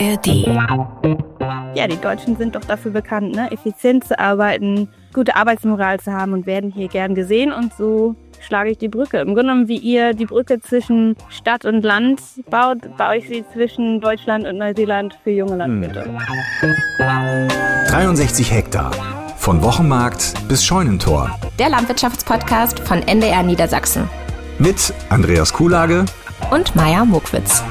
ARD. Ja, die Deutschen sind doch dafür bekannt, effizient zu arbeiten, gute Arbeitsmoral zu haben und werden hier gern gesehen. Und so schlage ich die Brücke. Im Grunde genommen, wie ihr die Brücke zwischen Stadt und Land baut, baue ich sie zwischen Deutschland und Neuseeland für junge Landwirte. 63 Hektar. Von Wochenmarkt bis Scheunentor. Der Landwirtschaftspodcast von NDR Niedersachsen. Mit Andreas Kuhlage und Maja Mokwitz.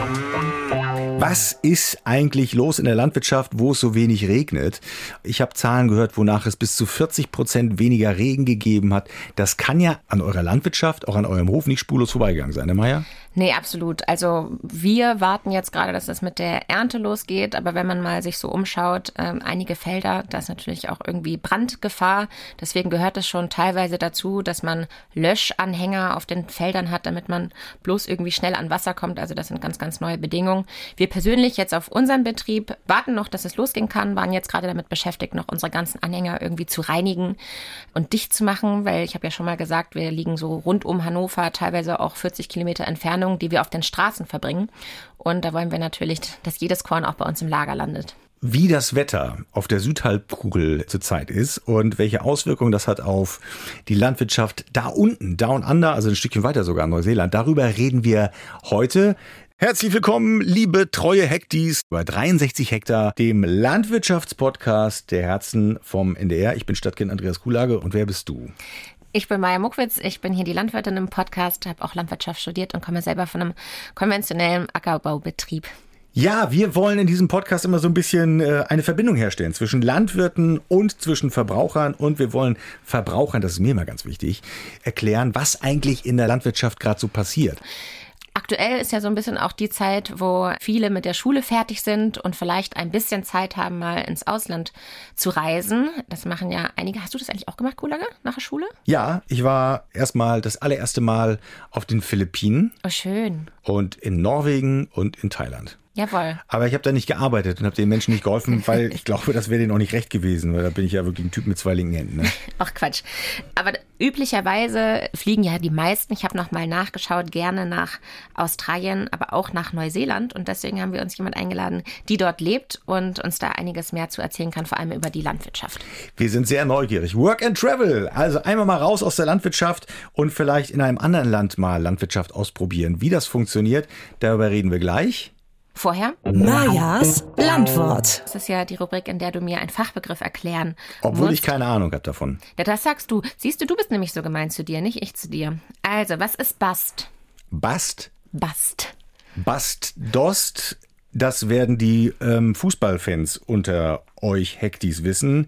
Was ist eigentlich los in der Landwirtschaft, wo es so wenig regnet? Ich habe Zahlen gehört, wonach es bis zu 40% weniger Regen gegeben hat. Das kann ja an eurer Landwirtschaft, auch an eurem Hof nicht spurlos vorbeigegangen sein, ne Maja? Nee, absolut. Also wir warten jetzt gerade, dass es mit der Ernte losgeht. Aber wenn man mal sich so umschaut, einige Felder, da ist natürlich auch irgendwie Brandgefahr. Deswegen gehört es schon teilweise dazu, dass man Löschanhänger auf den Feldern hat, damit man bloß irgendwie schnell an Wasser kommt. Also das sind ganz, ganz neue Bedingungen. Wir persönlich jetzt auf unserem Betrieb warten noch, dass es losgehen kann, waren jetzt gerade damit beschäftigt, noch unsere ganzen Anhänger irgendwie zu reinigen und dicht zu machen, weil ich habe ja schon mal gesagt, wir liegen so rund um Hannover, teilweise auch 40 Kilometer Entfernung, die wir auf den Straßen verbringen. Und da wollen wir natürlich, dass jedes Korn auch bei uns im Lager landet. Wie das Wetter auf der Südhalbkugel zurzeit ist und welche Auswirkungen das hat auf die Landwirtschaft da unten, Down Under, also ein Stückchen weiter sogar in Neuseeland, darüber reden wir heute. Herzlich willkommen, liebe treue Hektis, bei 63 Hektar, dem Landwirtschaftspodcast der Herzen vom NDR. Ich bin Stadtkind Andreas Kuhlage und wer bist du? Ich bin Maja Mokwitz, ich bin hier die Landwirtin im Podcast, habe auch Landwirtschaft studiert und komme selber von einem konventionellen Ackerbaubetrieb. Ja, wir wollen in diesem Podcast immer so ein bisschen eine Verbindung herstellen zwischen Landwirten und zwischen Verbrauchern. Und wir wollen Verbrauchern, das ist mir immer ganz wichtig, erklären, was eigentlich in der Landwirtschaft gerade so passiert. Aktuell ist ja so ein bisschen auch die Zeit, wo viele mit der Schule fertig sind und vielleicht ein bisschen Zeit haben, mal ins Ausland zu reisen. Das machen ja einige. Hast du das eigentlich auch gemacht, Kuhlage, nach der Schule? Ja, ich war erstmal das allererste Mal auf den Philippinen. Oh, schön. Und in Norwegen und in Thailand. Jawohl. Aber ich habe da nicht gearbeitet und habe den Menschen nicht geholfen, weil ich glaube, das wäre denen auch nicht recht gewesen, weil da bin ich ja wirklich ein Typ mit zwei linken Händen. Ne? Ach Quatsch. Aber üblicherweise fliegen ja die meisten, ich habe noch mal nachgeschaut, gerne nach Australien, aber auch nach Neuseeland. Und deswegen haben wir uns jemand eingeladen, die dort lebt und uns da einiges mehr zu erzählen kann, vor allem über die Landwirtschaft. Wir sind sehr neugierig. Work and Travel. Also einmal mal raus aus der Landwirtschaft und vielleicht in einem anderen Land mal Landwirtschaft ausprobieren. Wie das funktioniert, darüber reden wir gleich. Vorher? Majas Landwort. Das ist ja die Rubrik, in der du mir einen Fachbegriff erklären Obwohl musst. Ich keine Ahnung habe davon. Ja, das sagst du. Siehst du, du bist nämlich so gemein zu dir, nicht ich zu dir. Also, was ist Bast? Bast? Bast. Bast, Dost, das werden die Fußballfans unter euch Hektis wissen.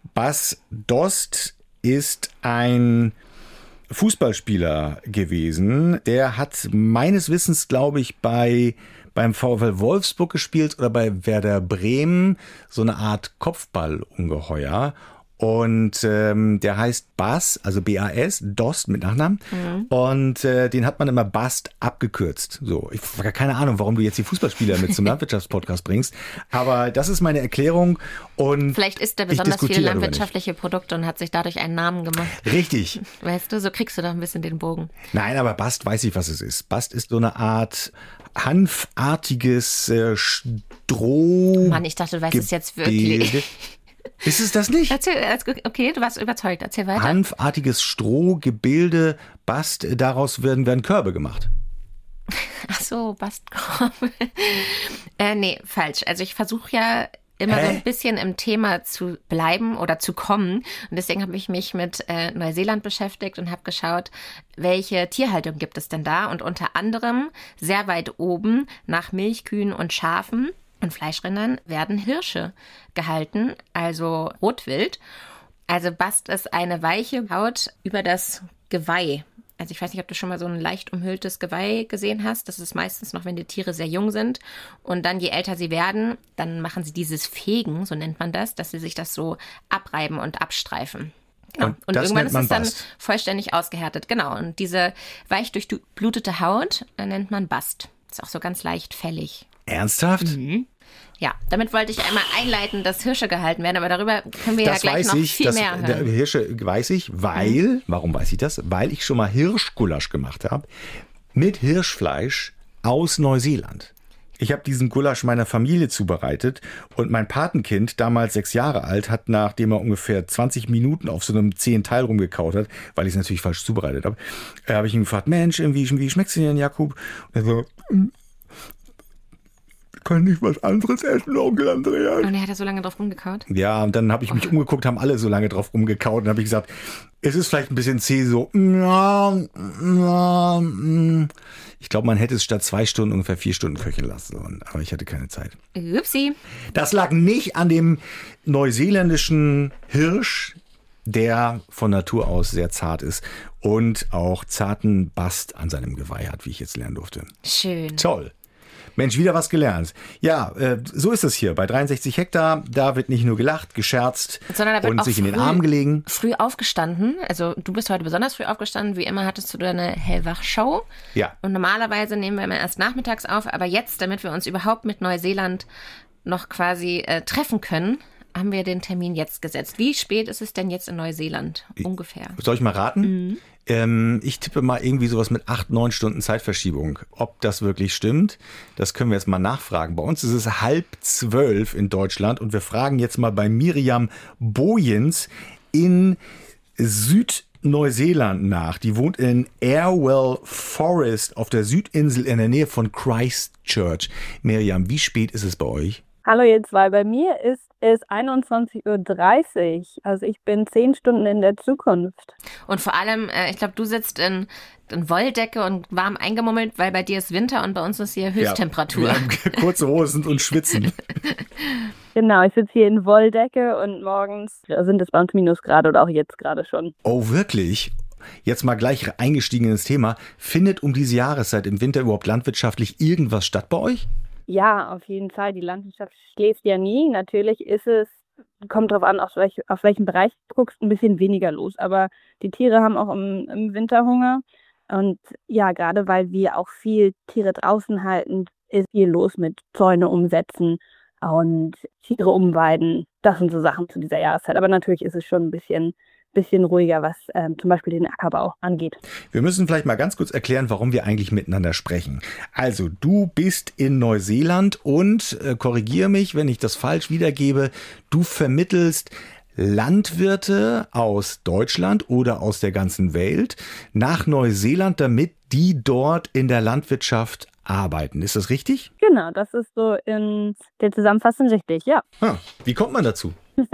Bas Dost ist ein Fußballspieler gewesen. Der hat meines Wissens, glaube ich, beim VfL Wolfsburg gespielt oder bei Werder Bremen, so eine Art Kopfballungeheuer. Und der heißt Bas, also B-A-S, Dost mit Nachnamen. Mhm. Und den hat man immer Bast abgekürzt. So, ich habe keine Ahnung, warum du jetzt die Fußballspieler mit zum Landwirtschaftspodcast bringst. Aber das ist meine Erklärung. Und vielleicht isst er besonders viele landwirtschaftliche Produkte und hat sich dadurch einen Namen gemacht. Richtig. Weißt du, so kriegst du doch ein bisschen den Bogen. Nein, aber Bast weiß ich, was es ist. Bast ist so eine Art hanfartiges Stroh. Mann, ich dachte, du weißt es jetzt wirklich. Ist es das nicht? Okay, du warst überzeugt. Erzähl weiter. Hanfartiges Strohgebilde, Bast, daraus werden Körbe gemacht. Ach so, Bastkorbe. Nee, falsch. Also ich versuche ja immer so ein bisschen im Thema zu bleiben oder zu kommen. Und deswegen habe ich mich mit Neuseeland beschäftigt und habe geschaut, welche Tierhaltung gibt es denn da? Und unter anderem sehr weit oben nach Milchkühen und Schafen und Fleischrindern werden Hirsche gehalten, also Rotwild. Also Bast ist eine weiche Haut über das Geweih. Also ich weiß nicht, ob du schon mal so ein leicht umhülltes Geweih gesehen hast. Das ist meistens noch, wenn die Tiere sehr jung sind. Und dann, je älter sie werden, dann machen sie dieses Fegen, so nennt man das, dass sie sich das so abreiben und abstreifen. Genau. Und irgendwann ist es dann vollständig ausgehärtet. Genau. Und diese weich durchblutete Haut nennt man Bast. Ist auch so ganz leicht fällig. Ernsthaft? Mhm. Ja, damit wollte ich einmal einleiten, dass Hirsche gehalten werden, aber darüber können wir ja gleich noch viel mehr hören. Hirsche weiß ich, weil, warum weiß ich das? Weil ich schon mal Hirschgulasch gemacht habe mit Hirschfleisch aus Neuseeland. Ich habe diesen Gulasch meiner Familie zubereitet und mein Patenkind, damals 6 Jahre alt, hat, nachdem er ungefähr 20 Minuten auf so einem 10 Teil rumgekaut hat, weil ich es natürlich falsch zubereitet habe, habe ich ihn gefragt, Mensch, wie schmeckt's dir denn, Jakob? Und er so, kann ich was anderes essen, Onkel Andreas? Und er hat so lange drauf rumgekaut? Ja, und dann habe ich mich umgeguckt, haben alle so lange drauf rumgekaut und habe ich gesagt, es ist vielleicht ein bisschen zäh, so. Ich glaube, man hätte es statt 2 Stunden ungefähr 4 Stunden köcheln lassen sollen, aber ich hatte keine Zeit. Upsi. Das lag nicht an dem neuseeländischen Hirsch, der von Natur aus sehr zart ist und auch zarten Bast an seinem Geweih hat, wie ich jetzt lernen durfte. Schön. Toll. Mensch, wieder was gelernt. Ja, so ist es hier. Bei 63 Hektar, da wird nicht nur gelacht, gescherzt sondern da wird und auch sich in den Arm gelegen. Früh aufgestanden. Also du bist heute besonders früh aufgestanden. Wie immer hattest du deine Hellwach-Show. Ja. Und normalerweise nehmen wir immer erst nachmittags auf. Aber jetzt, damit wir uns überhaupt mit Neuseeland noch quasi treffen können, haben wir den Termin jetzt gesetzt. Wie spät ist es denn jetzt in Neuseeland ungefähr? Soll ich mal raten? Ich tippe mal irgendwie sowas mit 8-9 Stunden Zeitverschiebung. Ob das wirklich stimmt, das können wir jetzt mal nachfragen. Bei uns ist es 11:30 in Deutschland und wir fragen jetzt mal bei Miriam Bojens in Südneuseeland nach. Die wohnt in Airwell Forest auf der Südinsel in der Nähe von Christchurch. Miriam, wie spät ist es bei euch? Hallo ihr zwei, bei mir ist es 21:30 Uhr. Also ich bin 10 Stunden in der Zukunft. Und vor allem, ich glaube, du sitzt in Wolldecke und warm eingemummelt, weil bei dir ist Winter und bei uns ist hier Höchsttemperatur. Ja, wir haben kurze Hosen und schwitzen. Genau, ich sitze hier in Wolldecke und morgens sind es bei uns Minusgrade oder auch jetzt gerade schon. Oh, wirklich? Jetzt mal gleich eingestiegen ins Thema. Findet um diese Jahreszeit im Winter überhaupt landwirtschaftlich irgendwas statt bei euch? Ja, auf jeden Fall. Die Landwirtschaft schläft ja nie. Natürlich ist es, kommt drauf an, auf welchen Bereich du guckst, ein bisschen weniger los. Aber die Tiere haben auch im Winter Hunger. Und ja, gerade weil wir auch viel Tiere draußen halten, ist viel los mit Zäune umsetzen und Tiere umweiden. Das sind so Sachen zu dieser Jahreszeit. Aber natürlich ist es schon ein bisschen ruhiger, was zum Beispiel den Ackerbau angeht. Wir müssen vielleicht mal ganz kurz erklären, warum wir eigentlich miteinander sprechen. Also, du bist in Neuseeland und, korrigiere mich, wenn ich das falsch wiedergebe, du vermittelst Landwirte aus Deutschland oder aus der ganzen Welt nach Neuseeland, damit die dort in der Landwirtschaft arbeiten. Ist das richtig? Genau, das ist so in der Zusammenfassung richtig, ja. Wie kommt man dazu?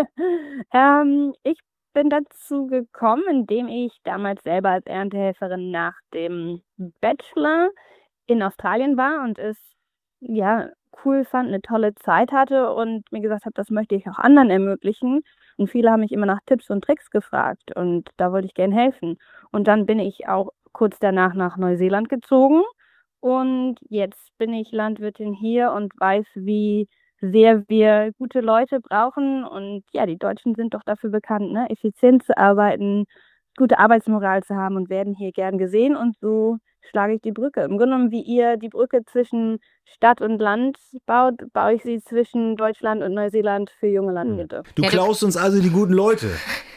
Ich bin dazu gekommen, indem ich damals selber als Erntehelferin nach dem Bachelor in Australien war und es ja cool fand, eine tolle Zeit hatte und mir gesagt habe, das möchte ich auch anderen ermöglichen. Und viele haben mich immer nach Tipps und Tricks gefragt und da wollte ich gern helfen. Und dann bin ich auch kurz danach nach Neuseeland gezogen und jetzt bin ich Landwirtin hier und weiß, wie sehr wir gute Leute brauchen. Und ja, die Deutschen sind doch dafür bekannt, ne? Effizient zu arbeiten, gute Arbeitsmoral zu haben und werden hier gern gesehen. Und so schlage ich die Brücke. Im Grunde genommen, wie ihr die Brücke zwischen Stadt und Land baut, baue ich sie zwischen Deutschland und Neuseeland für junge Landwirte. Du klaust uns also die guten Leute.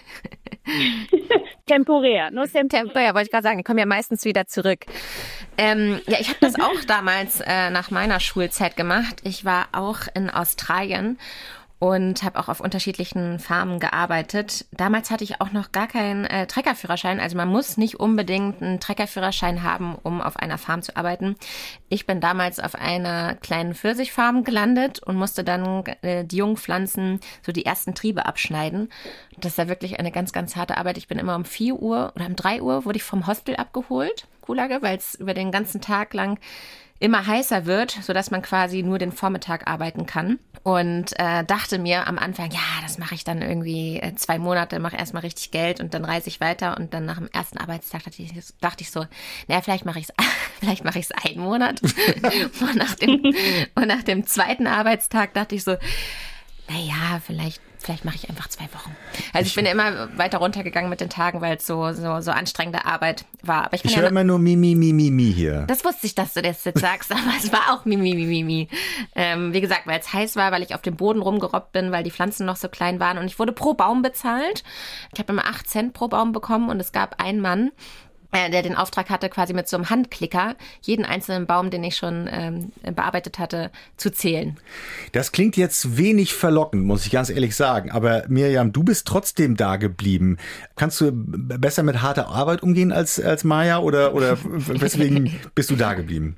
Temporär, nur Temporär, wollte ich gerade sagen, die kommen ja meistens wieder zurück. Ja, ich habe das auch damals nach meiner Schulzeit gemacht. Ich war auch in Australien und habe auch auf unterschiedlichen Farmen gearbeitet. Damals hatte ich auch noch gar keinen Treckerführerschein. Also man muss nicht unbedingt einen Treckerführerschein haben, um auf einer Farm zu arbeiten. Ich bin damals auf einer kleinen Pfirsichfarm gelandet und musste dann die jungen Pflanzen, so die ersten Triebe abschneiden. Das war wirklich eine ganz, ganz harte Arbeit. Ich bin immer um 4 Uhr oder um 3 Uhr wurde ich vom Hostel abgeholt, Kulage, weil es über den ganzen Tag lang immer heißer wird, sodass man quasi nur den Vormittag arbeiten kann. Und dachte mir am Anfang, ja, das mache ich dann irgendwie 2 Monate, mache erstmal richtig Geld und dann reise ich weiter. Und dann nach dem ersten Arbeitstag dachte ich so, naja, vielleicht mache ich es 1 Monat. und nach dem zweiten Arbeitstag dachte ich so, naja, vielleicht mache ich einfach 2 Wochen. Also ich bin immer weiter runtergegangen mit den Tagen, weil es so anstrengende Arbeit war. Aber ich höre immer nur Mi hier. Das wusste ich, dass du das jetzt sagst, aber es war auch Mi. Wie gesagt, weil es heiß war, weil ich auf dem Boden rumgerobbt bin, weil die Pflanzen noch so klein waren und ich wurde pro Baum bezahlt. Ich habe immer 8 Cent pro Baum bekommen und es gab einen Mann, der den Auftrag hatte, quasi mit so einem Handklicker jeden einzelnen Baum, den ich schon bearbeitet hatte, zu zählen. Das klingt jetzt wenig verlockend, muss ich ganz ehrlich sagen. Aber Mirjam, du bist trotzdem da geblieben. Kannst du besser mit harter Arbeit umgehen als Maja oder weswegen bist du da geblieben?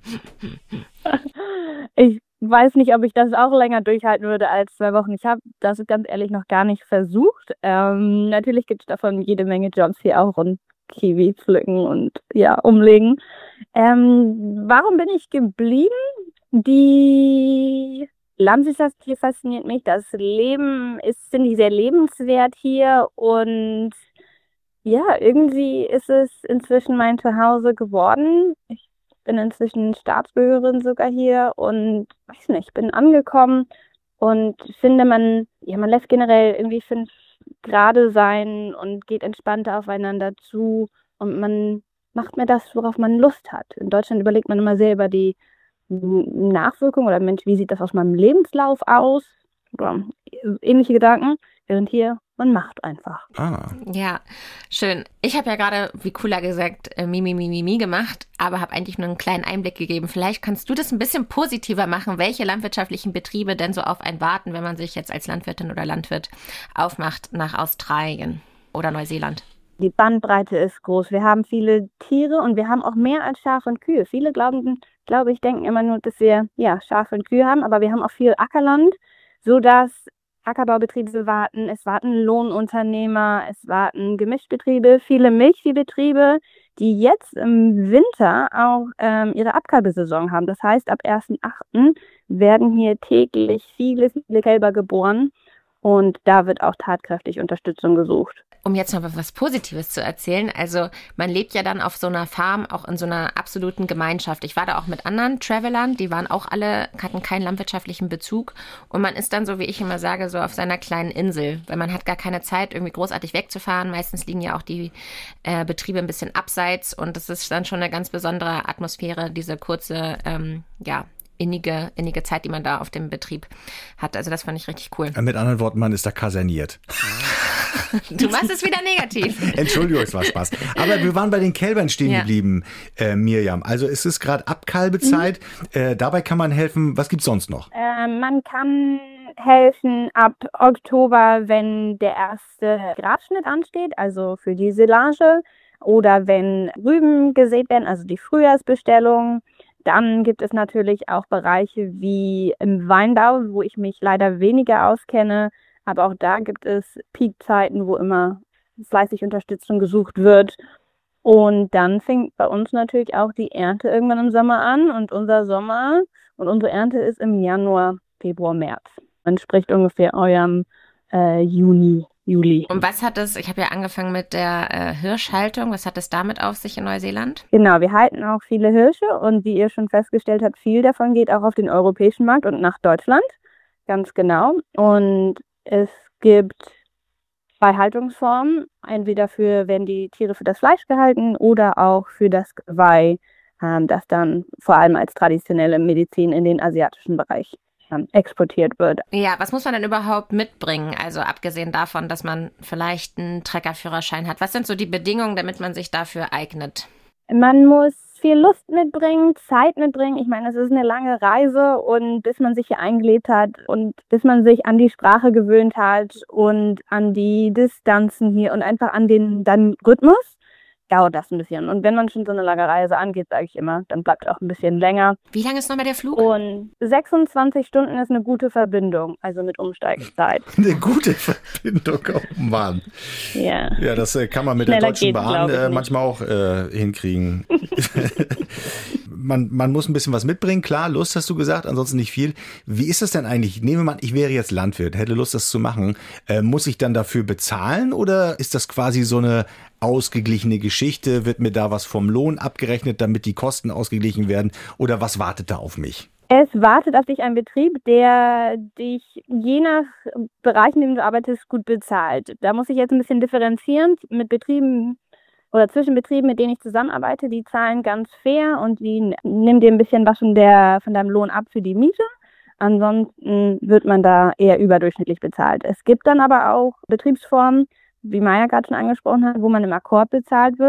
Ich weiß nicht, ob ich das auch länger durchhalten würde als 2 Wochen. Ich habe das ganz ehrlich noch gar nicht versucht. Natürlich gibt es davon jede Menge Jobs hier auch und Kiwi pflücken und ja, umlegen. Warum bin ich geblieben? Die Landwirtschaft hier fasziniert mich. Das Leben ist, finde ich, sehr lebenswert hier und ja, irgendwie ist es inzwischen mein Zuhause geworden. Ich bin inzwischen Staatsbürgerin sogar hier und weiß nicht, bin angekommen und finde, man lässt generell irgendwie 5 Grade sein und geht entspannter aufeinander zu und man macht mehr das, worauf man Lust hat. In Deutschland überlegt man immer sehr über die Nachwirkung oder Mensch, wie sieht das aus meinem Lebenslauf aus? Oder ähnliche Gedanken, während hier man macht einfach. Ja, schön. Ich habe ja gerade, wie Kula gesagt, Mi gemacht, aber habe eigentlich nur einen kleinen Einblick gegeben. Vielleicht kannst du das ein bisschen positiver machen, welche landwirtschaftlichen Betriebe denn so auf einen warten, wenn man sich jetzt als Landwirtin oder Landwirt aufmacht nach Australien oder Neuseeland. Die Bandbreite ist groß. Wir haben viele Tiere und wir haben auch mehr als Schafe und Kühe. Viele glaube ich, denken immer nur, dass wir Schafe und Kühe haben, aber wir haben auch viel Ackerland, sodass Ackerbaubetriebe warten, es warten Lohnunternehmer, es warten Gemischtbetriebe, viele Milchviehbetriebe, die jetzt im Winter auch ihre Abkalbesaison haben. Das heißt, ab 1.8. werden hier täglich viele Kälber geboren und da wird auch tatkräftig Unterstützung gesucht. Um jetzt noch was Positives zu erzählen, also man lebt ja dann auf so einer Farm auch in so einer absoluten Gemeinschaft. Ich war da auch mit anderen Travelern, die waren auch alle, hatten keinen landwirtschaftlichen Bezug und man ist dann so, wie ich immer sage, so auf seiner kleinen Insel, weil man hat gar keine Zeit, irgendwie großartig wegzufahren. Meistens liegen ja auch die Betriebe ein bisschen abseits und das ist dann schon eine ganz besondere Atmosphäre, diese kurze, innige Zeit, die man da auf dem Betrieb hat. Also das fand ich richtig cool. Mit anderen Worten, man ist da kaserniert. Du machst es wieder negativ. Entschuldigung, es war Spaß. Aber wir waren bei den Kälbern stehen geblieben, Mirjam. Also es ist gerade Abkalbezeit. Dabei kann man helfen. Was gibt's sonst noch? Man kann helfen ab Oktober, wenn der erste Grasschnitt ansteht, also für die Silage. Oder wenn Rüben gesät werden, also die Frühjahrsbestellung. Dann gibt es natürlich auch Bereiche wie im Weinbau, wo ich mich leider weniger auskenne. Aber auch da gibt es Peakzeiten, wo immer fleißig Unterstützung gesucht wird. Und dann fängt bei uns natürlich auch die Ernte irgendwann im Sommer an. Und unser Sommer und unsere Ernte ist im Januar, Februar, März. Entspricht ungefähr eurem Juni, Juli. Und was hat es, ich habe ja angefangen mit der Hirschhaltung, was hat es damit auf sich in Neuseeland? Genau, wir halten auch viele Hirsche und wie ihr schon festgestellt habt, viel davon geht auch auf den europäischen Markt und nach Deutschland. Ganz genau. Und es gibt 2 Haltungsformen. Entweder werden die Tiere für das Fleisch gehalten oder auch für das Geweih, das dann vor allem als traditionelle Medizin in den asiatischen Bereich exportiert wird. Ja, was muss man denn überhaupt mitbringen? Also abgesehen davon, dass man vielleicht einen Treckerführerschein hat. Was sind so die Bedingungen, damit man sich dafür eignet? Man muss viel Lust mitbringen, Zeit mitbringen. Ich meine, es ist eine lange Reise und bis man sich hier eingelebt hat und bis man sich an die Sprache gewöhnt hat und an die Distanzen hier und einfach an den Rhythmus, dauert das ein bisschen. Und wenn man schon so eine lange Reise angeht, sage ich immer, dann bleibt auch ein bisschen länger. Wie lange ist nochmal der Flug? Und 26 Stunden ist eine gute Verbindung, also mit Umsteigezeit. Eine gute Verbindung, oh Mann. Ja. Ja, das kann man mit Schneller der Deutschen geht's, Bahn manchmal auch hinkriegen. Man muss ein bisschen was mitbringen, klar, Lust hast du gesagt, ansonsten nicht viel. Wie ist das denn eigentlich? Nehmen wir mal, ich wäre jetzt Landwirt, hätte Lust, das zu machen. Muss ich dann dafür bezahlen oder ist das quasi so eine ausgeglichene Geschichte? Wird mir da was vom Lohn abgerechnet, damit die Kosten ausgeglichen werden? Oder was wartet da auf mich? Es wartet auf dich ein Betrieb, der dich je nach Bereich, in dem du arbeitest, gut bezahlt. Da muss ich jetzt ein bisschen differenzieren mit Betrieben oder zwischen Betrieben, mit denen ich zusammenarbeite. Die zahlen ganz fair und die nehmen dir ein bisschen was von deinem Lohn ab für die Miete. Ansonsten wird man da eher überdurchschnittlich bezahlt. Es gibt dann aber auch Betriebsformen, wie Maja gerade schon angesprochen hat, wo man im Akkord bezahlt wird.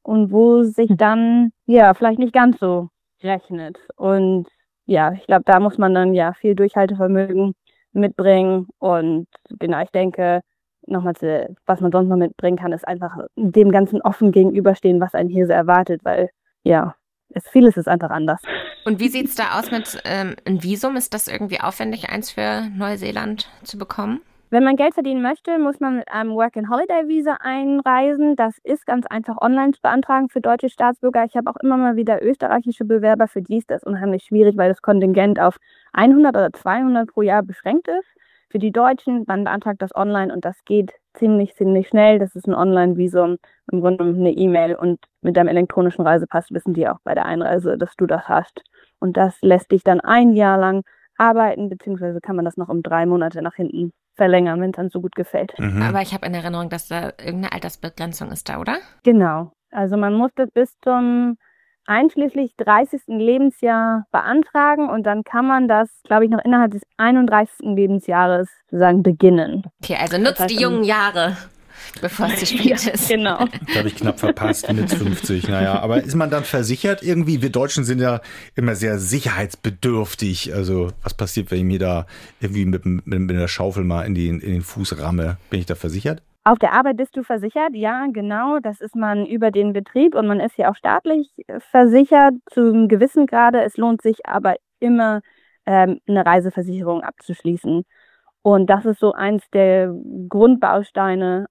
und wo sich dann ja vielleicht nicht ganz so rechnet. Und ja, ich glaube, da muss man dann ja viel Durchhaltevermögen mitbringen. Und genau, ich denke, nochmal was man sonst noch mitbringen kann, ist einfach dem Ganzen offen gegenüberstehen, was einen hier so erwartet, weil ja, vieles ist einfach anders. Und wie sieht es da aus mit einem Visum? Ist das irgendwie aufwendig, eins für Neuseeland zu bekommen? Wenn man Geld verdienen möchte, muss man mit einem Work-and-Holiday-Visa einreisen. Das ist ganz einfach online zu beantragen für deutsche Staatsbürger. Ich habe auch immer mal wieder österreichische Bewerber, für die ist das unheimlich schwierig, weil das Kontingent auf 100 oder 200 pro Jahr beschränkt ist. Für die Deutschen, man beantragt das online und das geht ziemlich schnell. Das ist ein Online-Visum, im Grunde eine E-Mail, und mit deinem elektronischen Reisepass wissen die auch bei der Einreise, dass du das hast. Und das lässt dich dann ein Jahr lang arbeiten, beziehungsweise kann man das noch um 3 Monate nach hinten verlängern, wenn es dann so gut gefällt. Aber ich habe in Erinnerung, dass da irgendeine Altersbegrenzung ist da, oder? Genau. Also man muss das bis zum einschließlich 30. Lebensjahr beantragen und dann kann man das, glaube ich, noch innerhalb des 31. Lebensjahres sozusagen beginnen. Okay, also nutzt die jungen Jahre, bevor es zu spät ist. Genau. Das habe ich knapp verpasst mit 50. Naja, aber ist man dann versichert irgendwie? Wir Deutschen sind ja immer sehr sicherheitsbedürftig. Also was passiert, wenn ich mir da irgendwie mit der Schaufel mal in den Fuß ramme? Bin ich da versichert? Auf der Arbeit bist du versichert, ja, genau. Das ist man über den Betrieb und man ist ja auch staatlich versichert zu einem gewissen Grade. Es lohnt sich aber immer, eine Reiseversicherung abzuschließen. Und das ist so einer der Grundbausteine,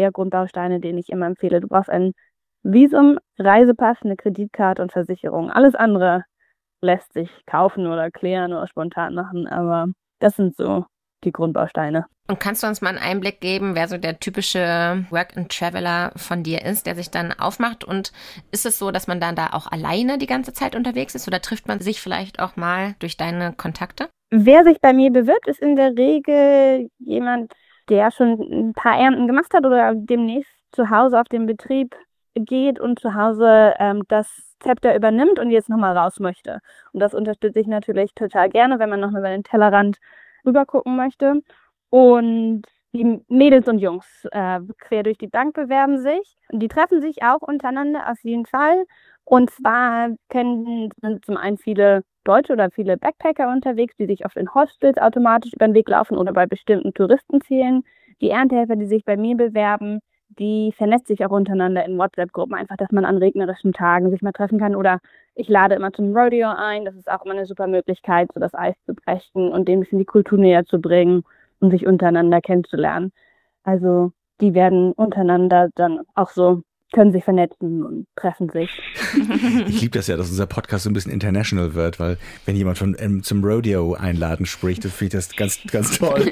den ich immer empfehle. Du brauchst ein Visum, Reisepass, eine Kreditkarte und Versicherung. Alles andere lässt sich kaufen oder klären oder spontan machen, aber das sind so die Grundbausteine. Und kannst du uns mal einen Einblick geben, wer so der typische Work-and-Traveler von dir ist, der sich dann aufmacht? Und ist es so, dass man dann da auch alleine die ganze Zeit unterwegs ist oder trifft man sich vielleicht auch mal durch deine Kontakte? Wer sich bei mir bewirbt, ist in der Regel jemand, der schon ein paar Ernten gemacht hat oder demnächst zu Hause auf den Betrieb geht und zu Hause das Zepter übernimmt und jetzt nochmal raus möchte. Und das unterstütze ich natürlich total gerne, wenn man nochmal über den Tellerrand rüber gucken möchte. Und die Mädels und Jungs quer durch die Bank bewerben sich. Die treffen sich auch untereinander auf jeden Fall. Und zwar sind zum einen viele Deutsche oder viele Backpacker unterwegs, die sich auf den Hostels automatisch über den Weg laufen oder bei bestimmten Touristenzielen. Die Erntehelfer, die sich bei mir bewerben, die vernetzt sich auch untereinander in WhatsApp-Gruppen, einfach, dass man an regnerischen Tagen sich mal treffen kann. Oder ich lade immer zum Rodeo ein. Das ist auch immer eine super Möglichkeit, so das Eis zu brechen und denen ein bisschen die Kultur näher zu bringen und sich untereinander kennenzulernen. Also die werden untereinander dann auch so, können sich vernetzen und treffen sich. Ich liebe das ja, dass unser Podcast so ein bisschen international wird, weil wenn jemand zum Rodeo einladen spricht, das finde ich das ganz toll.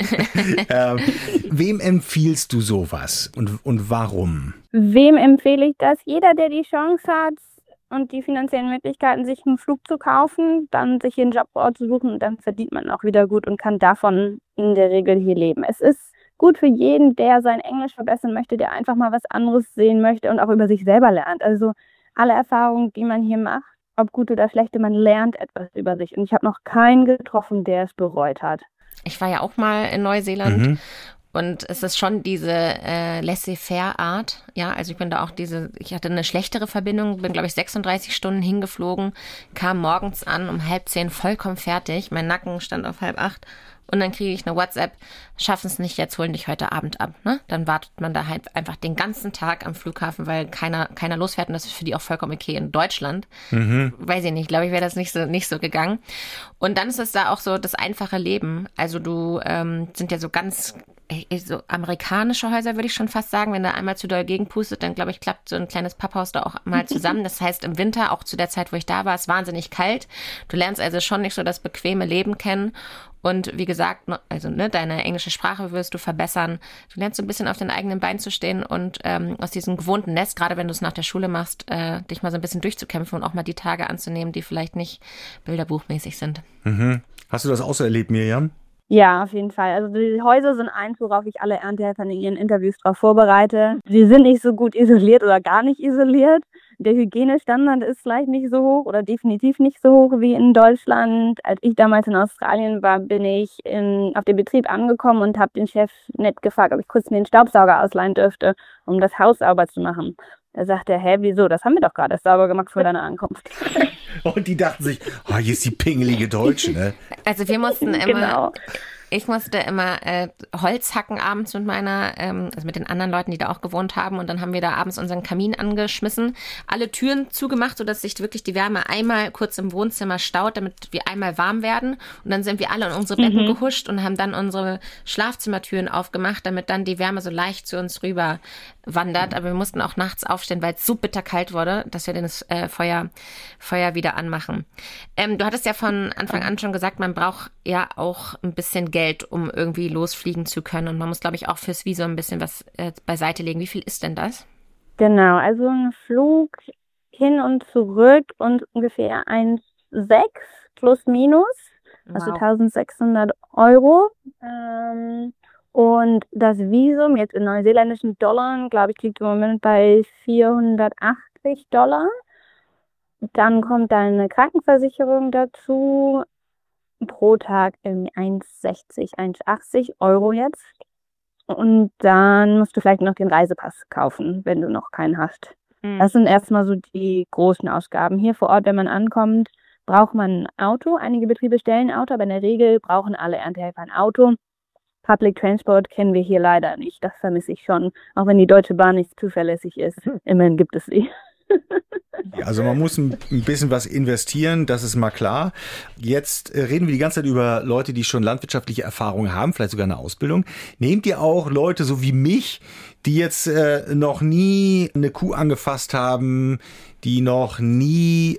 Wem empfiehlst du sowas und warum? Wem empfehle ich das? Jeder, der die Chance hat und die finanziellen Möglichkeiten, sich einen Flug zu kaufen, dann sich hier einen Job vor Ort zu suchen, und dann verdient man auch wieder gut und kann davon in der Regel hier leben. Es ist gut für jeden, der sein Englisch verbessern möchte, der einfach mal was anderes sehen möchte und auch über sich selber lernt. Also alle Erfahrungen, die man hier macht, ob gut oder schlechte, man lernt etwas über sich. Und ich habe noch keinen getroffen, der es bereut hat. Ich war ja auch mal in Neuseeland. Und es ist schon diese Laissez-faire-Art. Ja, also ich bin da auch ich hatte eine schlechtere Verbindung, bin, glaube ich, 36 Stunden hingeflogen, kam morgens an um 7:30 vollkommen fertig. Mein Nacken stand auf 7:30. Und dann kriege ich eine WhatsApp, schaffen es nicht, jetzt holen dich heute Abend ab. Ne? Dann wartet man da halt einfach den ganzen Tag am Flughafen, weil keiner losfährt. Und das ist für die auch vollkommen okay in Deutschland. Weiß ich nicht, glaube ich, wäre das nicht so gegangen. Und dann ist es da auch so das einfache Leben. Also du sind ja so ganz so amerikanische Häuser, würde ich schon fast sagen. Wenn da einmal zu doll gegenpustet, dann, glaube ich, klappt so ein kleines Papphaus da auch mal zusammen. Das heißt, im Winter, auch zu der Zeit, wo ich da war, ist wahnsinnig kalt. Du lernst also schon nicht so das bequeme Leben kennen. Und wie gesagt, also deine englische Sprache wirst du verbessern. Du lernst so ein bisschen auf den eigenen Beinen zu stehen und aus diesem gewohnten Nest, gerade wenn du es nach der Schule machst, dich mal so ein bisschen durchzukämpfen und auch mal die Tage anzunehmen, die vielleicht nicht bilderbuchmäßig sind. Hast du das auch so erlebt, Mirjam? Ja, auf jeden Fall. Also die Häuser sind eins, worauf ich alle Erntehelfer in ihren Interviews drauf vorbereite. Sie sind nicht so gut isoliert oder gar nicht isoliert. Der Hygienestandard ist vielleicht nicht so hoch oder definitiv nicht so hoch wie in Deutschland. Als ich damals in Australien war, bin ich auf dem Betrieb angekommen und habe den Chef nett gefragt, ob ich kurz mir den Staubsauger ausleihen dürfte, um das Haus sauber zu machen. Da sagt er, hä, wieso? Das haben wir doch gerade sauber gemacht vor deiner Ankunft. Und die dachten sich, hier ist die pingelige Deutsche, ne? Also wir mussten immer... Genau. Ich musste immer Holz hacken abends mit also mit den anderen Leuten, die da auch gewohnt haben. Und dann haben wir da abends unseren Kamin angeschmissen, alle Türen zugemacht, sodass sich wirklich die Wärme einmal kurz im Wohnzimmer staut, damit wir einmal warm werden. Und dann sind wir alle in unsere Betten gehuscht und haben dann unsere Schlafzimmertüren aufgemacht, damit dann die Wärme so leicht zu uns rüber wandert. Aber wir mussten auch nachts aufstehen, weil es so bitterkalt wurde, dass wir das Feuer wieder anmachen. Du hattest ja von Anfang an schon gesagt, man braucht ja auch ein bisschen Geld, um irgendwie losfliegen zu können. Und man muss, glaube ich, auch fürs Visum ein bisschen was beiseite legen. Wie viel ist denn das? Genau, also ein Flug hin und zurück und ungefähr 1,6 plus minus, also Wow. 1.600 Euro. Und das Visum jetzt in neuseeländischen Dollar, glaube ich, liegt im Moment bei $480. Dann kommt eine Krankenversicherung dazu, pro Tag irgendwie 1,60, 1,80 Euro jetzt. Und dann musst du vielleicht noch den Reisepass kaufen, wenn du noch keinen hast. Das sind erstmal so die großen Ausgaben. Hier vor Ort, wenn man ankommt, braucht man ein Auto. Einige Betriebe stellen ein Auto, aber in der Regel brauchen alle Erntehelfer ein Auto. Public Transport kennen wir hier leider nicht. Das vermisse ich schon. Auch wenn die Deutsche Bahn nicht zuverlässig ist. Immerhin gibt es sie. Also man muss ein bisschen was investieren, das ist mal klar. Jetzt reden wir die ganze Zeit über Leute, die schon landwirtschaftliche Erfahrung haben, vielleicht sogar eine Ausbildung. Nehmt ihr auch Leute so wie mich, die jetzt noch nie eine Kuh angefasst haben, die noch nie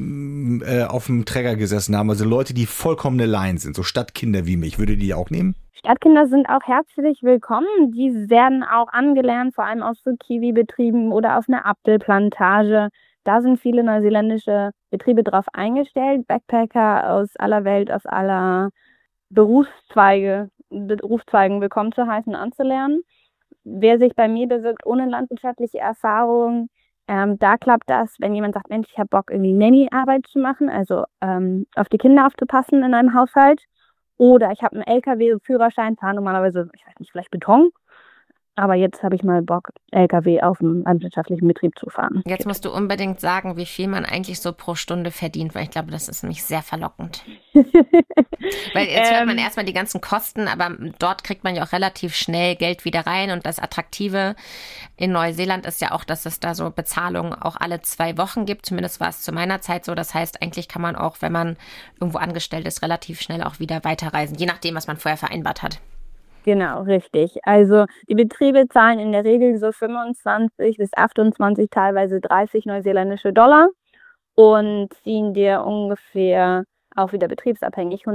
auf dem Trecker gesessen haben, also Leute, die vollkommene Laien sind, so Stadtkinder wie mich, würdet ihr die auch nehmen? Stadtkinder sind auch herzlich willkommen. Die werden auch angelernt, vor allem aus so Kiwi-Betrieben oder auf einer Apfelplantage. Da sind viele neuseeländische Betriebe drauf eingestellt. Backpacker aus aller Welt, aus aller Berufszweigen willkommen zu heißen, anzulernen. Wer sich bei mir bewirbt ohne landwirtschaftliche Erfahrung, da klappt das, wenn jemand sagt, Mensch, ich habe Bock, irgendwie Nanny-Arbeit zu machen, also auf die Kinder aufzupassen in einem Haushalt. Oder ich habe einen LKW-Führerschein, fahre normalerweise, ich weiß nicht, vielleicht Beton. Aber jetzt habe ich mal Bock, LKW auf einem landwirtschaftlichen Betrieb zu fahren. Jetzt musst du unbedingt sagen, wie viel man eigentlich so pro Stunde verdient, weil ich glaube, das ist nämlich sehr verlockend. Weil jetzt hört man erstmal die ganzen Kosten, aber dort kriegt man ja auch relativ schnell Geld wieder rein. Und das Attraktive in Neuseeland ist ja auch, dass es da so Bezahlungen auch alle 2 Wochen gibt. Zumindest war es zu meiner Zeit so. Das heißt, eigentlich kann man auch, wenn man irgendwo angestellt ist, relativ schnell auch wieder weiterreisen, je nachdem, was man vorher vereinbart hat. Genau, richtig. Also die Betriebe zahlen in der Regel so 25 bis 28, teilweise 30 neuseeländische Dollar und ziehen dir ungefähr, auch wieder betriebsabhängig,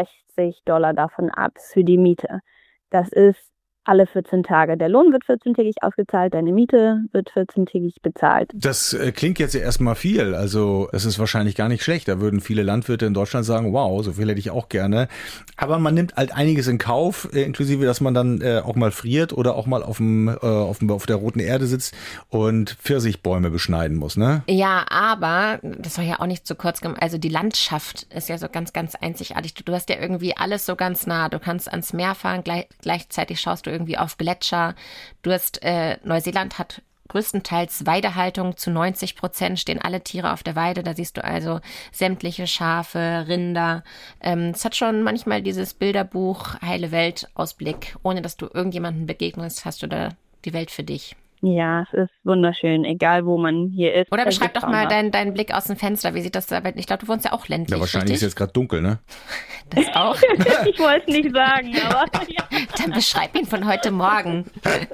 $160 davon ab für die Miete. Das ist alle 14 Tage. Der Lohn wird 14-tägig ausgezahlt, deine Miete wird 14-tägig bezahlt. Das klingt jetzt ja erstmal viel, also es ist wahrscheinlich gar nicht schlecht. Da würden viele Landwirte in Deutschland sagen, wow, so viel hätte ich auch gerne. Aber man nimmt halt einiges in Kauf, inklusive, dass man dann auch mal friert oder auch mal auf der roten Erde sitzt und Pfirsichbäume beschneiden muss, ne? Ja, aber das soll ja auch nicht zu kurz kommen. Also die Landschaft ist ja so ganz, ganz einzigartig. Du hast ja irgendwie alles so ganz nah. Du kannst ans Meer fahren, gleichzeitig schaust du irgendwie auf Gletscher. Du hast, Neuseeland hat größtenteils Weidehaltung, zu 90% stehen alle Tiere auf der Weide. Da siehst du also sämtliche Schafe, Rinder. Es hat schon manchmal dieses Bilderbuch Heile Welt Ausblick. Ohne dass du irgendjemanden begegnest, hast du da die Welt für dich. Ja, es ist wunderschön, egal wo man hier ist. Oder beschreib doch mal deinen Blick aus dem Fenster. Wie sieht das da? Ich glaube, du wohnst ja auch ländlich. Ja, wahrscheinlich richtig? ist jetzt gerade dunkel, ne? Das auch. Ich wollte es nicht sagen, aber ja. Dann beschreib ihn von heute Morgen.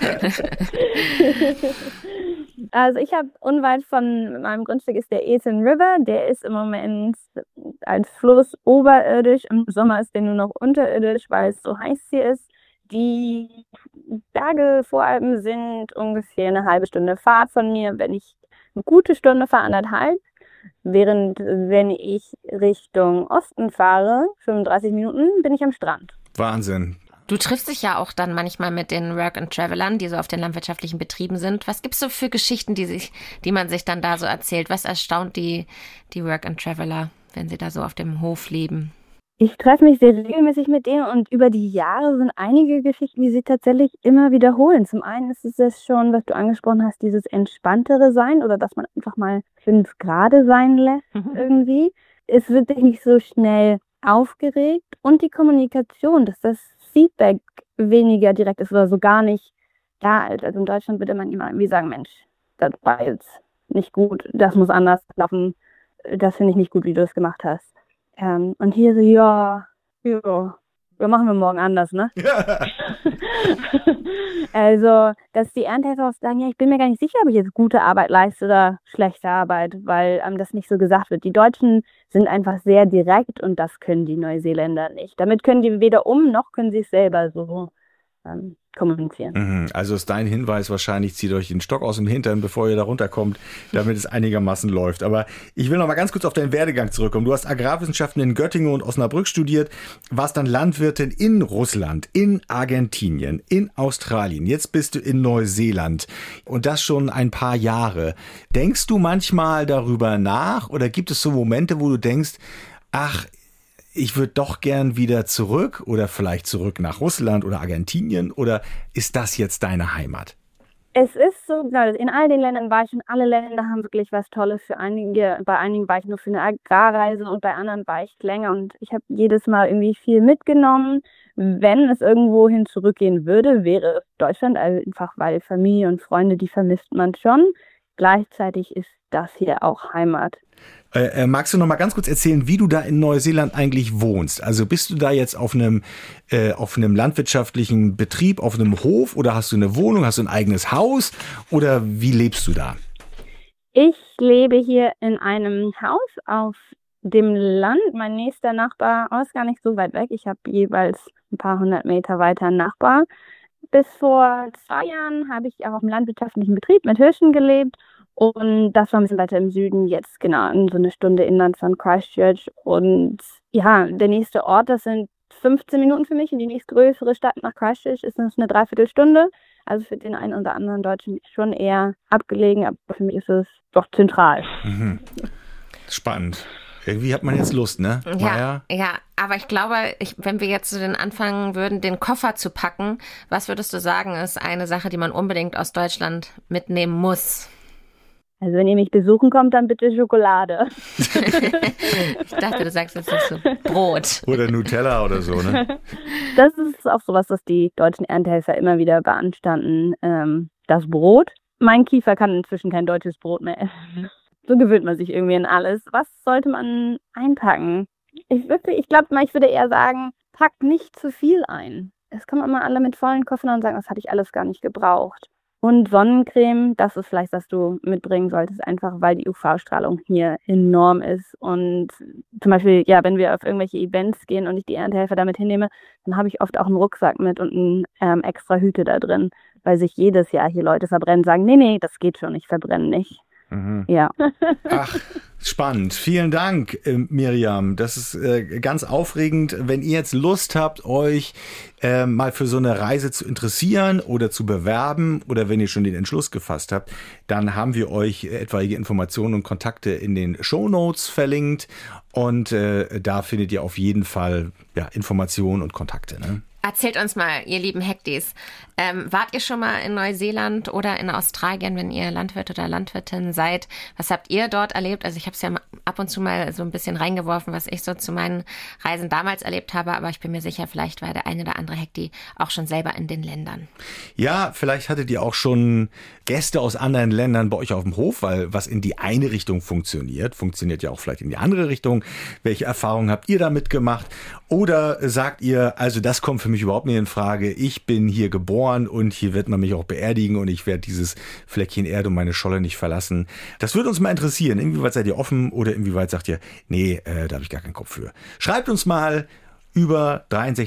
Also ich habe unweit von meinem Grundstück ist der Ethan River. Der ist im Moment als Fluss oberirdisch. Im Sommer ist der nur noch unterirdisch, weil es so heiß hier ist. Die Berge vor allem sind ungefähr eine halbe Stunde Fahrt von mir. Wenn ich eine gute Stunde fahre, 1,5. Während wenn ich Richtung Osten fahre, 35 Minuten, bin ich am Strand. Wahnsinn. Du triffst dich ja auch dann manchmal mit den Work-and-Travelern, die so auf den landwirtschaftlichen Betrieben sind. Was gibt's so für Geschichten, die man sich dann da so erzählt? Was erstaunt die Work-and-Traveler, wenn sie da so auf dem Hof leben? Ich treffe mich sehr regelmäßig mit denen und über die Jahre sind einige Geschichten, die sich tatsächlich immer wiederholen. Zum einen ist es das schon, was du angesprochen hast, dieses entspanntere Sein oder dass man einfach mal 5 Grad sein lässt irgendwie. Es wird sich nicht so schnell aufgeregt und die Kommunikation, dass das Feedback weniger direkt ist oder so gar nicht da ist. Also in Deutschland würde man immer irgendwie sagen, Mensch, das war jetzt nicht gut, das muss anders laufen, das finde ich nicht gut, wie du das gemacht hast. Und hier so, ja, machen wir morgen anders, ne? Also, dass die Erntehelfer auch sagen, ja, ich bin mir gar nicht sicher, ob ich jetzt gute Arbeit leiste oder schlechte Arbeit, weil das nicht so gesagt wird. Die Deutschen sind einfach sehr direkt und das können die Neuseeländer nicht. Damit können die weder noch können sie es selber so kommunizieren. Also ist dein Hinweis wahrscheinlich, zieht euch den Stock aus dem Hintern, bevor ihr da runterkommt, damit es einigermaßen läuft. Aber ich will noch mal ganz kurz auf deinen Werdegang zurückkommen. Du hast Agrarwissenschaften in Göttingen und Osnabrück studiert, warst dann Landwirtin in Russland, in Argentinien, in Australien. Jetzt bist du in Neuseeland und das schon ein paar Jahre. Denkst du manchmal darüber nach oder gibt es so Momente, wo du denkst, ach, ich würde doch gern wieder zurück oder vielleicht zurück nach Russland oder Argentinien oder ist das jetzt deine Heimat? Es ist so, in all den Ländern war ich und alle Länder haben wirklich was Tolles für einige. Bei einigen war ich nur für eine Agrarreise und bei anderen war ich länger und ich habe jedes Mal irgendwie viel mitgenommen. Wenn es irgendwohin zurückgehen würde, wäre es Deutschland, einfach weil Familie und Freunde, die vermisst man schon. Gleichzeitig ist das hier auch Heimat. Magst du noch mal ganz kurz erzählen, wie du da in Neuseeland eigentlich wohnst? Also bist du da jetzt auf einem landwirtschaftlichen Betrieb, auf einem Hof oder hast du eine Wohnung, hast du ein eigenes Haus oder wie lebst du da? Ich lebe hier in einem Haus auf dem Land. Mein nächster Nachbar ist gar nicht so weit weg. Ich habe jeweils ein paar 100 Meter weiter einen Nachbar. Bis vor 2 Jahren habe ich auch auf einem landwirtschaftlichen Betrieb mit Hirschen gelebt. Und das war ein bisschen weiter im Süden, jetzt genau in so eine Stunde inland von Christchurch. Und ja, der nächste Ort, das sind 15 Minuten für mich. Und die nächstgrößere Stadt nach Christchurch ist das eine Dreiviertelstunde. Also für den einen oder anderen Deutschen schon eher abgelegen, aber für mich ist es doch zentral. Mhm. Spannend. Irgendwie hat man jetzt Lust, ne? Ja, aber ich glaube, wenn wir jetzt anfangen würden, den Koffer zu packen, was würdest du sagen, ist eine Sache, die man unbedingt aus Deutschland mitnehmen muss? Also wenn ihr mich besuchen kommt, dann bitte Schokolade. Ich dachte, du sagst jetzt so Brot. Oder Nutella oder so, ne? Das ist auch sowas, was die deutschen Erntehelfer immer wieder beanstanden. Das Brot. Mein Kiefer kann inzwischen kein deutsches Brot mehr essen. So gewöhnt man sich irgendwie an alles. Was sollte man einpacken? Ich glaube mal, ich würde eher sagen, packt nicht zu viel ein. Es kommen immer alle mit vollen Koffern und sagen, das hatte ich alles gar nicht gebraucht. Und Sonnencreme, das ist vielleicht, was du mitbringen solltest, einfach weil die UV-Strahlung hier enorm ist. Und zum Beispiel, ja, wenn wir auf irgendwelche Events gehen und ich die Erntehelfer damit hinnehme, dann habe ich oft auch einen Rucksack mit und extra Hüte da drin, weil sich jedes Jahr hier Leute verbrennen, sagen, nee, das geht schon, ich verbrenne nicht. Mhm. Ja. Ach, spannend. Vielen Dank, Miriam. Das ist ganz aufregend. Wenn ihr jetzt Lust habt, euch mal für so eine Reise zu interessieren oder zu bewerben oder wenn ihr schon den Entschluss gefasst habt, dann haben wir euch etwaige Informationen und Kontakte in den Shownotes verlinkt und da findet ihr auf jeden Fall Informationen und Kontakte, ne? Erzählt uns mal, ihr lieben Hektis, wart ihr schon mal in Neuseeland oder in Australien, wenn ihr Landwirt oder Landwirtin seid? Was habt ihr dort erlebt? Also ich habe es ja ab und zu mal so ein bisschen reingeworfen, was ich so zu meinen Reisen damals erlebt habe, aber ich bin mir sicher, vielleicht war der eine oder andere Hekti auch schon selber in den Ländern. Ja, vielleicht hattet ihr auch schon Gäste aus anderen Ländern bei euch auf dem Hof, weil was in die eine Richtung funktioniert ja auch vielleicht in die andere Richtung. Welche Erfahrungen habt ihr damit gemacht? Oder sagt ihr, also das kommt für mich überhaupt nicht in Frage. Ich bin hier geboren und hier wird man mich auch beerdigen und ich werde dieses Fleckchen Erde und meine Scholle nicht verlassen. Das würde uns mal interessieren. Inwieweit seid ihr offen oder inwieweit sagt ihr, nee, da habe ich gar keinen Kopf für. Schreibt uns mal über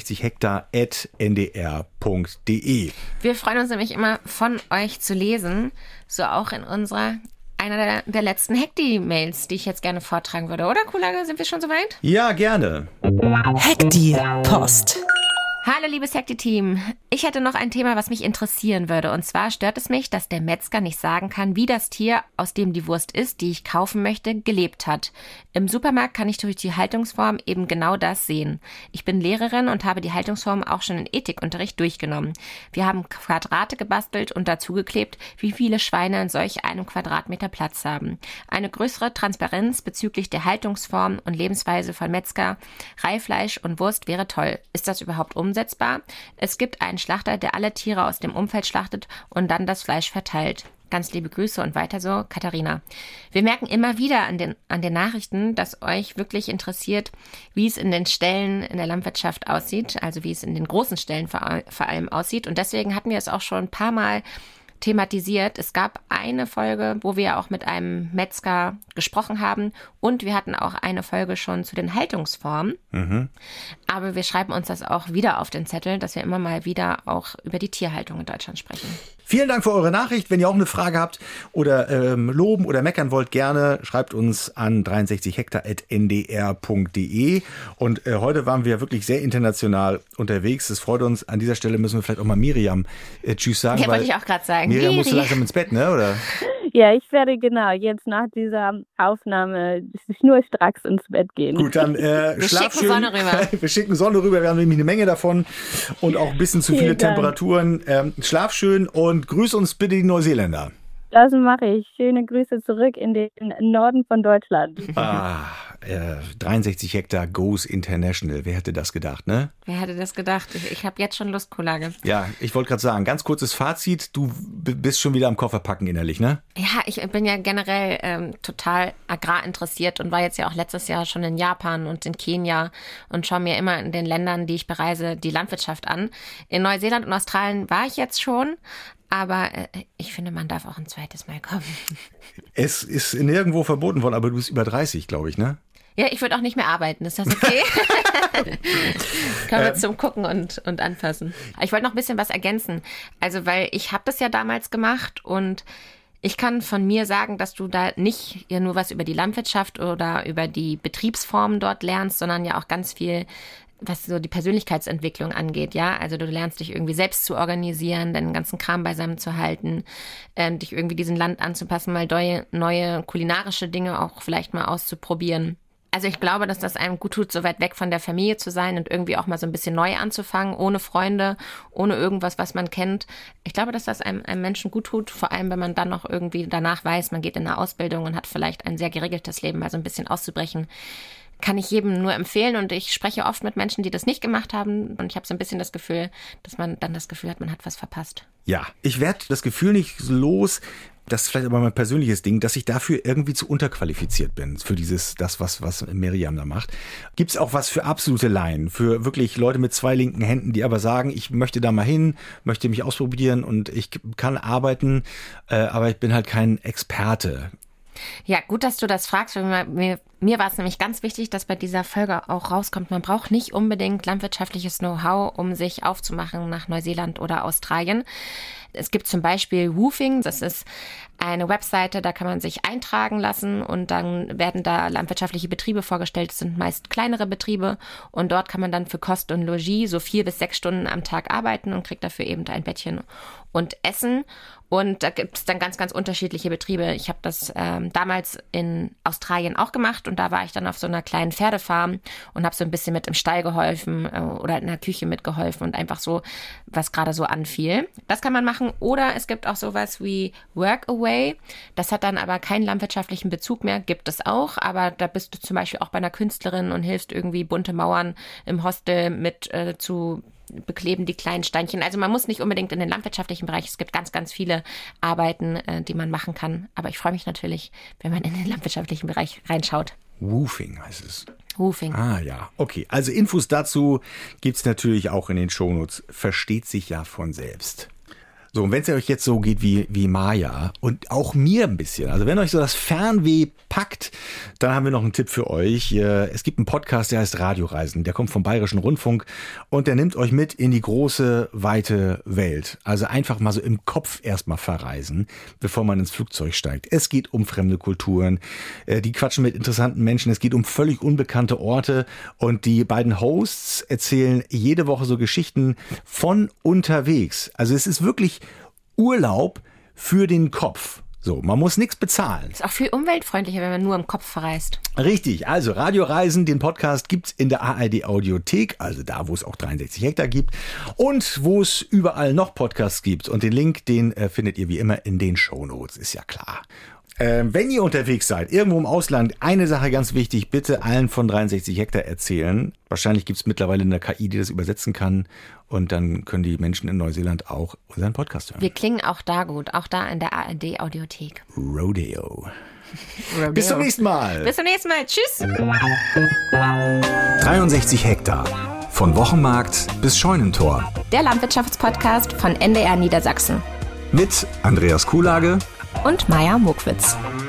63hektar@ndr.de. Wir freuen uns nämlich immer, von euch zu lesen, so auch in einer der letzten Hekti-Mails, die ich jetzt gerne vortragen würde. Oder, Kulaga, sind wir schon soweit? Ja, gerne. Hekti-Post. Hallo liebes Hekti-Team. Ich hätte noch ein Thema, was mich interessieren würde. Und zwar stört es mich, dass der Metzger nicht sagen kann, wie das Tier, aus dem die Wurst ist, die ich kaufen möchte, gelebt hat. Im Supermarkt kann ich durch die Haltungsform eben genau das sehen. Ich bin Lehrerin und habe die Haltungsform auch schon in Ethikunterricht durchgenommen. Wir haben Quadrate gebastelt und dazugeklebt, wie viele Schweine in solch einem Quadratmeter Platz haben. Eine größere Transparenz bezüglich der Haltungsform und Lebensweise von Metzger, Reihfleisch und Wurst wäre toll. Ist das überhaupt umsetzbar? Es gibt einen Schlachter, der alle Tiere aus dem Umfeld schlachtet und dann das Fleisch verteilt. Ganz liebe Grüße und weiter so, Katharina. Wir merken immer wieder an den Nachrichten, dass euch wirklich interessiert, wie es in den Ställen in der Landwirtschaft aussieht, also wie es in den großen Ställen vor allem aussieht. Und deswegen hatten wir es auch schon ein paar Mal thematisiert. Es gab eine Folge, wo wir auch mit einem Metzger gesprochen haben und wir hatten auch eine Folge schon zu den Haltungsformen. Aber wir schreiben uns das auch wieder auf den Zettel, dass wir immer mal wieder auch über die Tierhaltung in Deutschland sprechen. Vielen Dank für eure Nachricht. Wenn ihr auch eine Frage habt oder loben oder meckern wollt, gerne schreibt uns an 63hektar@ndr.de. Und heute waren wir wirklich sehr international unterwegs. Es freut uns. An dieser Stelle müssen wir vielleicht auch mal Miriam Tschüss sagen. Ja, wollte ich auch gerade sagen. Miriam musst du langsam ins Bett, ne? Oder? Ja, ich werde jetzt nach dieser Aufnahme schnurstracks ins Bett gehen. Gut, dann schlaf schön. Sonne rüber. Wir schicken Sonne rüber. Wir haben nämlich eine Menge davon und auch ein bisschen zu viele Temperaturen. Schlaf schön und grüß uns bitte die Neuseeländer. Das mache ich. Schöne Grüße zurück in den Norden von Deutschland. 63 Hektar goes international. Wer hätte das gedacht, ne? Wer hätte das gedacht? Ich habe jetzt schon Lustkollage. Ja, ich wollte gerade sagen, ganz kurzes Fazit. Du bist schon wieder am Kofferpacken innerlich, ne? Ja, ich bin ja generell total agrarinteressiert und war jetzt ja auch letztes Jahr schon in Japan und in Kenia und schaue mir immer in den Ländern, die ich bereise, die Landwirtschaft an. In Neuseeland und Australien war ich jetzt schon. Aber ich finde, man darf auch ein zweites Mal kommen. Es ist nirgendwo verboten worden, aber du bist über 30, glaube ich, ne? Ja, ich würde auch nicht mehr arbeiten. Ist das okay? Können wir zum Gucken und Anfassen. Ich wollte noch ein bisschen was ergänzen. Also, weil ich habe das ja damals gemacht und ich kann von mir sagen, dass du da nicht ja nur was über die Landwirtschaft oder über die Betriebsformen dort lernst, sondern ja auch ganz viel, was so die Persönlichkeitsentwicklung angeht, ja. Also du lernst dich irgendwie selbst zu organisieren, deinen ganzen Kram beisammen zu halten, dich irgendwie diesem Land anzupassen, mal neue kulinarische Dinge auch vielleicht mal auszuprobieren. Also ich glaube, dass das einem gut tut, so weit weg von der Familie zu sein und irgendwie auch mal so ein bisschen neu anzufangen, ohne Freunde, ohne irgendwas, was man kennt. Ich glaube, dass das einem Menschen gut tut, vor allem wenn man dann noch irgendwie danach weiß, man geht in eine Ausbildung und hat vielleicht ein sehr geregeltes Leben, mal so ein bisschen auszubrechen. Kann ich jedem nur empfehlen und ich spreche oft mit Menschen, die das nicht gemacht haben und ich habe so ein bisschen das Gefühl, dass man dann das Gefühl hat, man hat was verpasst. Ja, ich werde das Gefühl nicht los, das ist vielleicht aber mein persönliches Ding, dass ich dafür irgendwie zu unterqualifiziert bin, für das, was Miriam da macht. Gibt es auch was für absolute Laien, für wirklich Leute mit zwei linken Händen, die aber sagen, ich möchte da mal hin, möchte mich ausprobieren und ich kann arbeiten, aber ich bin halt kein Experte. Ja, gut, dass du das fragst. Mir war es nämlich ganz wichtig, dass bei dieser Folge auch rauskommt, man braucht nicht unbedingt landwirtschaftliches Know-how, um sich aufzumachen nach Neuseeland oder Australien. Es gibt zum Beispiel Woofing, das ist eine Webseite, da kann man sich eintragen lassen und dann werden da landwirtschaftliche Betriebe vorgestellt. Das sind meist kleinere Betriebe und dort kann man dann für Kost und Logis so 4 bis 6 Stunden am Tag arbeiten und kriegt dafür eben ein Bettchen und Essen. Und da gibt es dann ganz, ganz unterschiedliche Betriebe. Ich habe das damals in Australien auch gemacht und da war ich dann auf so einer kleinen Pferdefarm und habe so ein bisschen mit im Stall geholfen oder in der Küche mitgeholfen und einfach so, was gerade so anfiel. Das kann man machen. Oder es gibt auch sowas wie Workaway. Das hat dann aber keinen landwirtschaftlichen Bezug mehr, gibt es auch. Aber da bist du zum Beispiel auch bei einer Künstlerin und hilfst irgendwie bunte Mauern im Hostel mit zu bekleben, die kleinen Steinchen. Also man muss nicht unbedingt in den landwirtschaftlichen Bereich. Es gibt ganz, ganz viele Arbeiten, die man machen kann. Aber ich freue mich natürlich, wenn man in den landwirtschaftlichen Bereich reinschaut. Woofing heißt es. Woofing. Ah ja, okay. Also Infos dazu gibt's natürlich auch in den Shownotes. Versteht sich ja von selbst. So, und wenn es euch jetzt so geht wie Maja und auch mir ein bisschen, also wenn euch so das Fernweh packt, dann haben wir noch einen Tipp für euch. Es gibt einen Podcast, der heißt Radioreisen. Der kommt vom Bayerischen Rundfunk und der nimmt euch mit in die große, weite Welt. Also einfach mal so im Kopf erstmal verreisen, bevor man ins Flugzeug steigt. Es geht um fremde Kulturen, die quatschen mit interessanten Menschen, es geht um völlig unbekannte Orte und die beiden Hosts erzählen jede Woche so Geschichten von unterwegs. Also es ist wirklich Urlaub für den Kopf. So, man muss nichts bezahlen. Ist auch viel umweltfreundlicher, wenn man nur im Kopf verreist. Richtig, also Radioreisen, den Podcast gibt's in der ARD Audiothek, also da, wo es auch 63 Hektar gibt und wo es überall noch Podcasts gibt. Und den Link, den findet ihr wie immer in den Shownotes, ist ja klar. Wenn ihr unterwegs seid, irgendwo im Ausland, eine Sache ganz wichtig, bitte allen von 63 Hektar erzählen. Wahrscheinlich gibt es mittlerweile eine KI, die das übersetzen kann und dann können die Menschen in Neuseeland auch unseren Podcast hören. Wir klingen auch da gut, auch da in der ARD Audiothek. Rodeo. Bis zum nächsten Mal. Bis zum nächsten Mal. Tschüss. 63 Hektar. Von Wochenmarkt bis Scheunentor. Der Landwirtschaftspodcast von NDR Niedersachsen. Mit Andreas Kuhlage und Maja Mokwitz.